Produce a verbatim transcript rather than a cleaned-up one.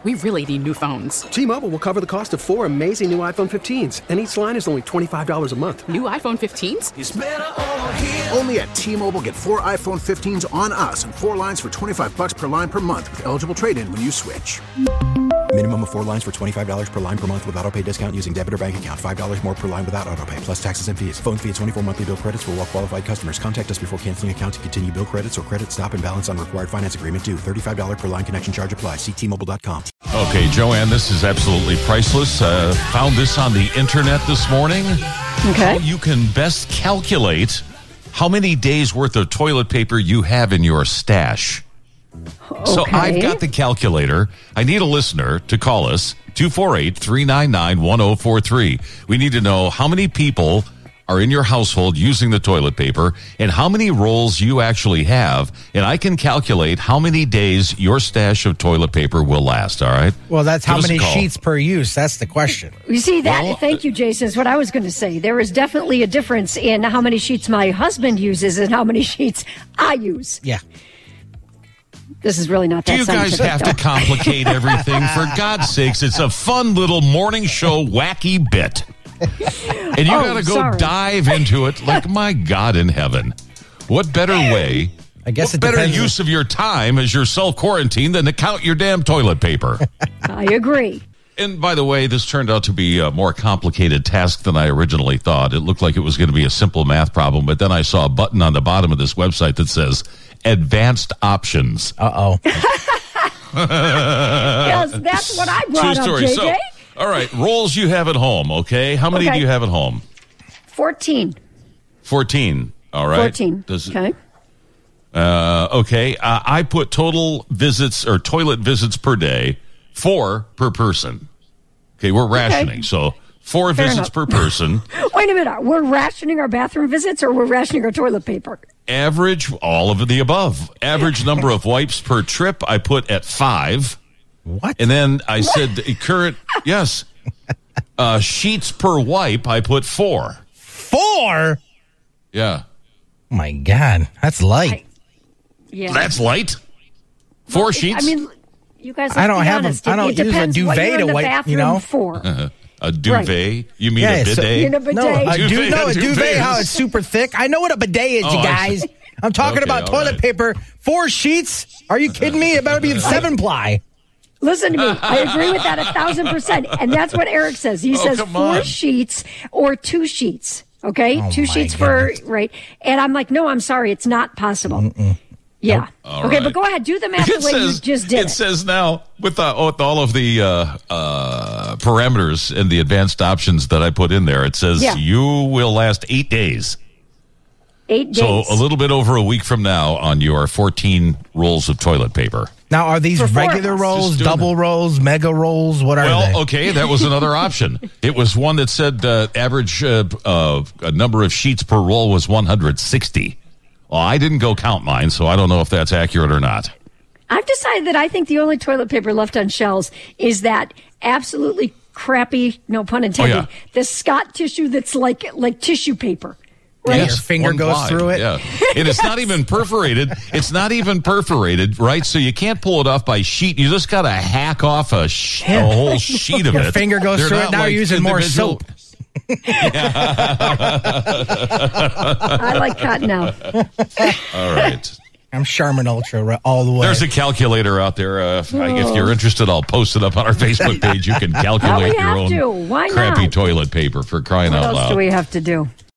We really need new phones. T-Mobile will cover the cost of four amazing new iPhone fifteens, and each line is only twenty-five dollars a month. New iPhone fifteens? It's better over here. Only at T-Mobile, get four iPhone fifteens on us and four lines for twenty-five dollars per line per month with eligible trade-in when you switch. Minimum of four lines for twenty-five dollars per line per month with autopay discount using debit or bank account. five dollars more per line without autopay, plus taxes and fees. Phone fee at twenty-four monthly bill credits for well-qualified customers. Contact us before canceling account to continue bill credits or credit stop and balance on required finance agreement due. thirty-five dollars per line connection charge applies. See T Mobile dot com. Okay, Joanne, this is absolutely priceless. Uh, found this on the internet this morning. Okay. How you can best calculate how many days worth of toilet paper you have in your stash. Okay. So I've got the calculator. I need a listener to call us, two four eight, three nine nine, one oh four three. We need to know how many people are in your household using the toilet paper and how many rolls you actually have. And I can calculate how many days your stash of toilet paper will last, all right? Well, that's Give how us a many call. sheets per use. That's the question. You see that? Well, Thank you, Jason. Is what I was going to say. There is definitely a difference in how many sheets my husband uses and how many sheets I use. Yeah. This is really not that Do you guys scientific, have though. to complicate everything? For God's sakes, it's a fun little morning show wacky bit. And you Oh, got to go sorry. dive into it like, my God in heaven. What better way, I guess what it better depends. use of your time as your self-quarantine than to count your damn toilet paper? I agree. And by the way, this turned out to be a more complicated task than I originally thought. It looked like it was going to be a simple math problem, but then I saw a button on the bottom of this website that says advanced options. Uh-oh. Yes, that's what I True brought up, story. J J. So, all right, rolls you have at home, okay? How many Okay. do you have at home? fourteen. fourteen. All right. fourteen. Does it- Okay. Uh, okay. Uh, I put total visits or toilet visits per day, four per person. Okay, we're rationing. So four Fair visits enough. per person. Wait a minute. We're rationing our bathroom visits or we're rationing our toilet paper? Average, all of the above. Average number of wipes per trip, I put at five. What? And then I said the current, yes. Uh, sheets per wipe, I put four. Four? Yeah. Oh, my God. That's light. Yeah. That's light. Four Well, it- sheets? I mean, you guys. Let's I don't be have a- honest. I It- don't it use a depends what duvet you're in to the wipe, bathroom you know? For. a duvet? You mean Yeah, a so- bidet? In a bidet. No, a, Duvet, du- no, a a duvet, duvet how is- it's super thick. I know what a bidet is, Oh, you I guys. see. I'm talking Okay, about all toilet right. paper. Four sheets? Are you kidding me? It better be seven ply. Listen to me. I agree with that a thousand percent. And that's what Eric says. He Oh, says come four on. sheets or two sheets. Okay? Oh, two my sheets goodness. for, right. And I'm like, no, I'm sorry. It's not possible. Mm-mm. Yeah. All okay, right. but go ahead. Do the math the It way says, you just did it it. says now, with, uh, with all of the uh, uh, parameters and the advanced options that I put in there, it says Yeah. you will last eight days. Eight days. So a little bit over a week from now on your fourteen rolls of toilet paper. Now, are these For four regular of us. rolls, Just doing double rolls, mega rolls? What are Well, they? okay, that was another option. It was one that said uh, average uh, uh, number of sheets per roll was one hundred sixty. Well, I didn't go count mine, so I don't know if that's accurate or not. I've decided that I think the only toilet paper left on shelves is that absolutely crappy, no pun intended, Oh, yeah. the Scott tissue that's like like tissue paper. Yeah, Right? your finger one goes ply, through it. Yeah. And it's not even perforated. It's not even perforated, right? So you can't pull it off by sheet. You just got to hack off a, sh- a whole sheet of Your it. finger goes They're through it. not Now like you're using more individual- soap. I like cotton now. All right. I'm Charmin Ultra right, all the way. There's a calculator out there. Uh, if, if you're interested, I'll post it up on our Facebook page. You can calculate we your have own to. Why crappy not? toilet paper for crying What out else loud. do we have to do?